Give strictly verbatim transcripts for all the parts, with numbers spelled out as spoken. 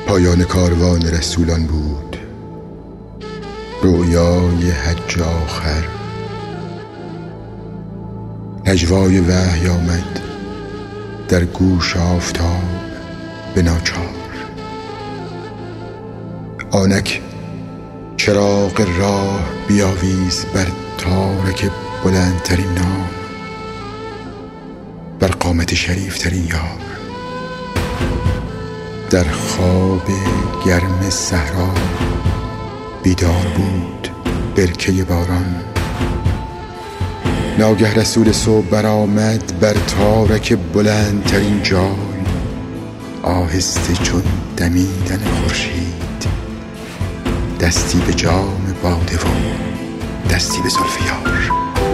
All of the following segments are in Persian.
پایان کاروان رسولان بود، رویای حج آخر. نجوای وحی آمد در گوش آفتاب به ناچار. آنک چراغ راه بیاویز بر تارک بلندترین نام، بر قامت شریف ترین یار. در خواب گرم صحرا بیدار بود برکه باران. ناگه رسول صبح برآمد بر تارک بلندترین جای، آهسته چون دمیدن خورشید، دستی به جام باده و دستی به زلف یار.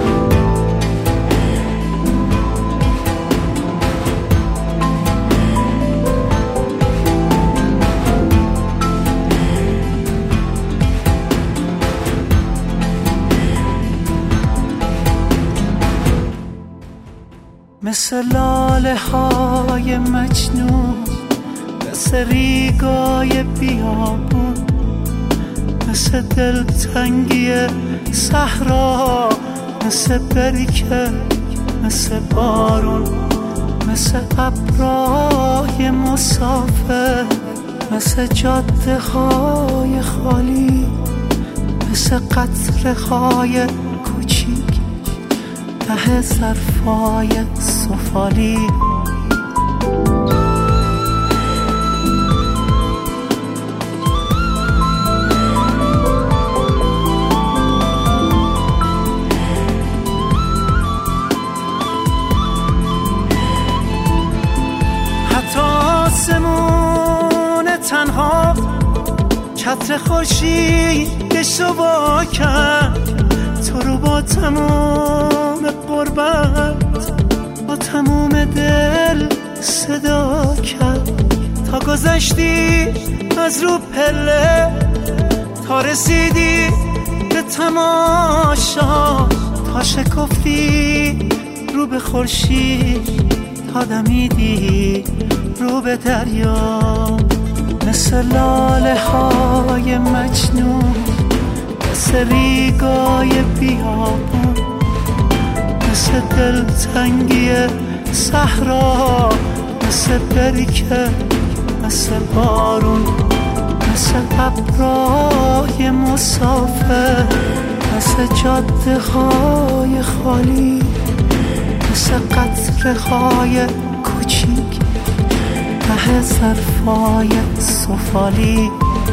مثل لاله های مجنون، مثل ریگای بیابون، مثل دلتنگی صحرا، مثل برکه، مثل بارون، مثل ابرای مسافر، مثل جاده های خالی، مثل قطره های کوچیک ته ظرفای سفالی. حتی آسمون تنها چتر خورشیدش رو وا کرد، تو رو با تمام قربت، با تمام دل صدا کرد. تا گذشتی از رو پله، تا رسیدی به تماشا، تا شکفتی رو به خورشید، تا دمیدی رو به دریا. مثل لاله های مجنون، مثل ریگای بیابون، مثل دلتنگی صحرا، مثل برکه، مثل بارون، مثل ابرای مسافر، مثل جاده های خالی، مثل قطره های کوچیک ته ظرفای سفالی.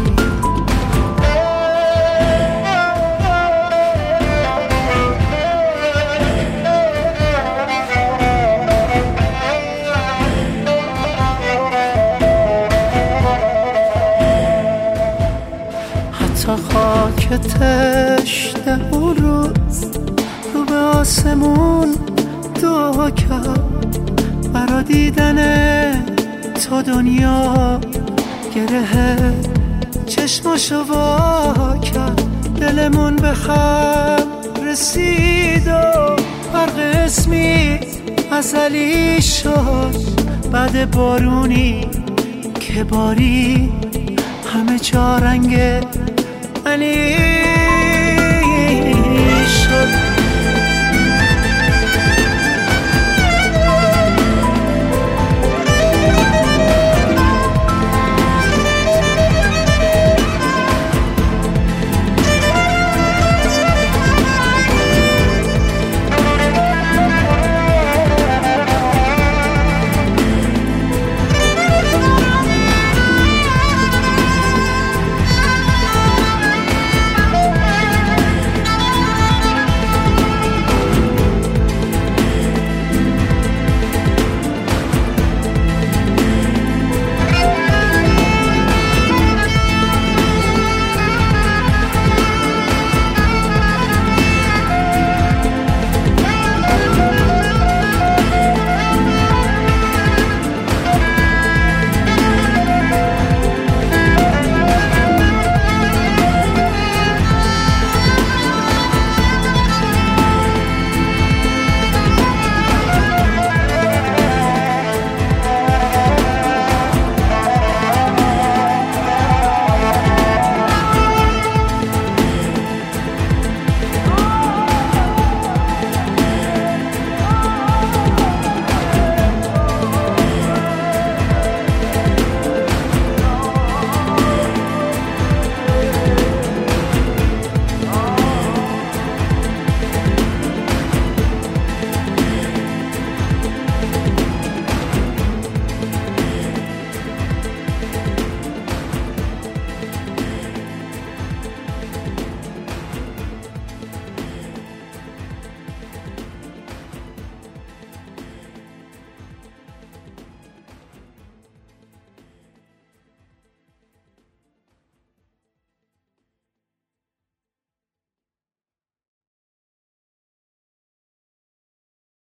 تا خاک تشنه اون روز رو به آسمون دعا کرد، برا دیدن تو دنیا گره چشماشو وا کرد. دلمون به خم رسید و برق اسمی ازلی شد، بعد بارونی که باری همه جا رنگ علی شد.